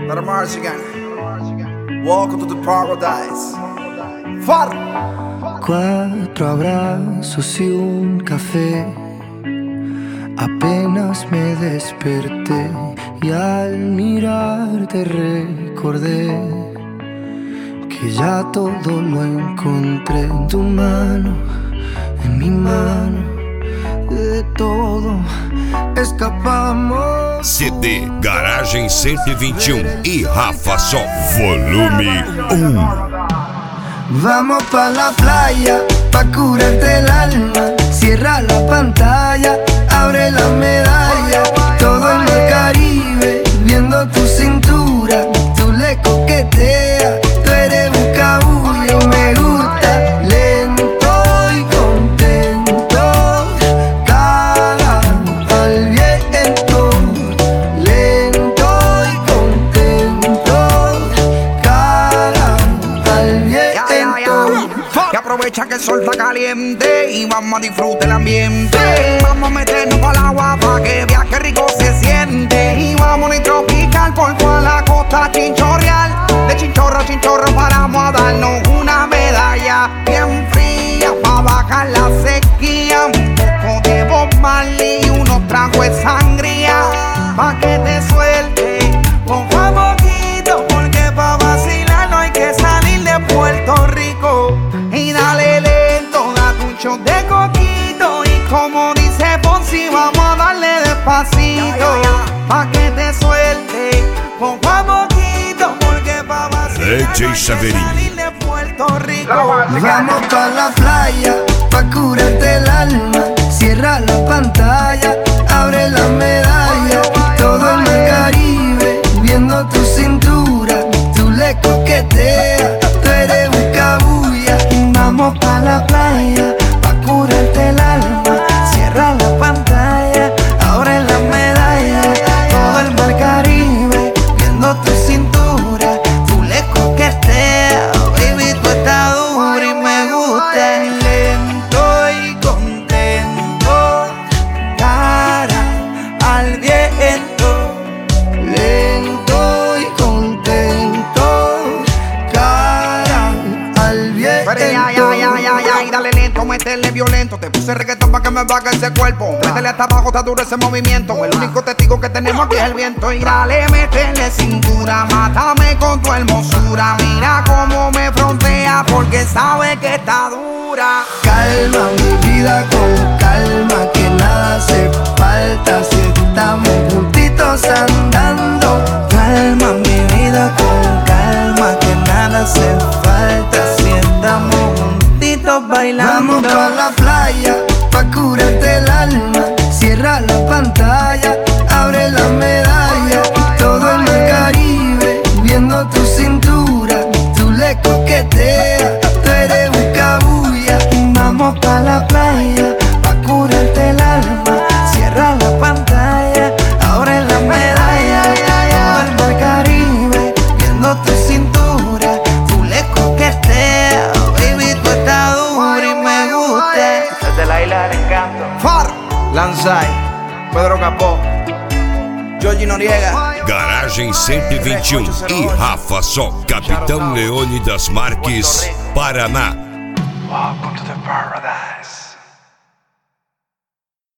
Let 'em march again. Welcome to the paradise. Far. 4 abrazos y un café. Apenas me desperté y al mirarte recordé que ya todo lo encontré en tu mano, en mi mano. De todo escapamos. CD Garagem 121 e Rafa Sol Volume 1. Vamos pa' la playa, pa' curarte el alma. Cierra la pantalla, abre la medalla. Todo en el Caribe, viendo tu cintura. Tú le coqueteas, tú eres un cabullo y me gusta. Lento y contento, cara al viento. Lento y contento, cara al viento. Que aprovecha que el sol está caliente y vamos a disfrutar el ambiente. Vamos a meternos para el agua para que veas que rico se siente. Y vamos a tropical por toda la costa chinchorreal. De chinchorro a chinchorro paramos a darnos una medalla bien fría para bajar la sequía. Un poco de Bob Marley y unos tragos de sangría pa' que te suelte poco a poquito, porque pa' vacilar no hay que salir de Puerto Rico. Y dale lento, date un shot de coquito. Y como dice Fonsi, vamos a darle despacito pa' que te suelte poco a poquito, porque pa' vacilar DJ no hay que Saverin. salir de Puerto Rico. Vamos pa' la playa, pa' curarte el alma. Cierra la pantalla, abre la medalla. Todo en el Caribe, viendo tu cintura. Tú le coqueteas, tú eres un cabulla. Vamos pa' la playa, pa' curarte el alma. Cierra la pantalla, abre la medalla. Todo el mar Caribe, viendo tu cintura. Tú le coqueteas, baby, tú estás dura y me gusta. Lento y contento, cara al viento. Lento y contento, cara al viento. Pero ya, dale lento, métele violento. Te puse reggaetón pa' que me baje ese cuerpo. Métele hasta abajo, está duro ese movimiento. El único testigo que tenemos aquí es el viento. Y dale, métele cintura, mátame con tu hermosura. Mira cómo me frontea porque sabe que está dura. Calma mi vida con calma, que nada hace falta si estamos juntitos andando. Calma mi vida con calma, que nada hace falta si estamos juntitos bailando. Vamos pa' la playa, pa' curarte el alma. Cierra la pantalla, abre la medalla. Todo en el Caribe, viendo tu cintura. Tú le coqueteas, tú eres un cabulla. Vamos pa' la playa, pa' curarte el alma. Cierra la pantalla, abre la medalla. Todo el mar Caribe, viendo tu cintura. Tú le coqueteas, baby, tú estás dura y me gusta. Desde la isla del encanto. Far, Lanzai, Pedro Capó, Jorge Noriega. Garagem 121 e Rafa Sol Capitão Leônidas Marques, Paraná. Welcome to the paradise.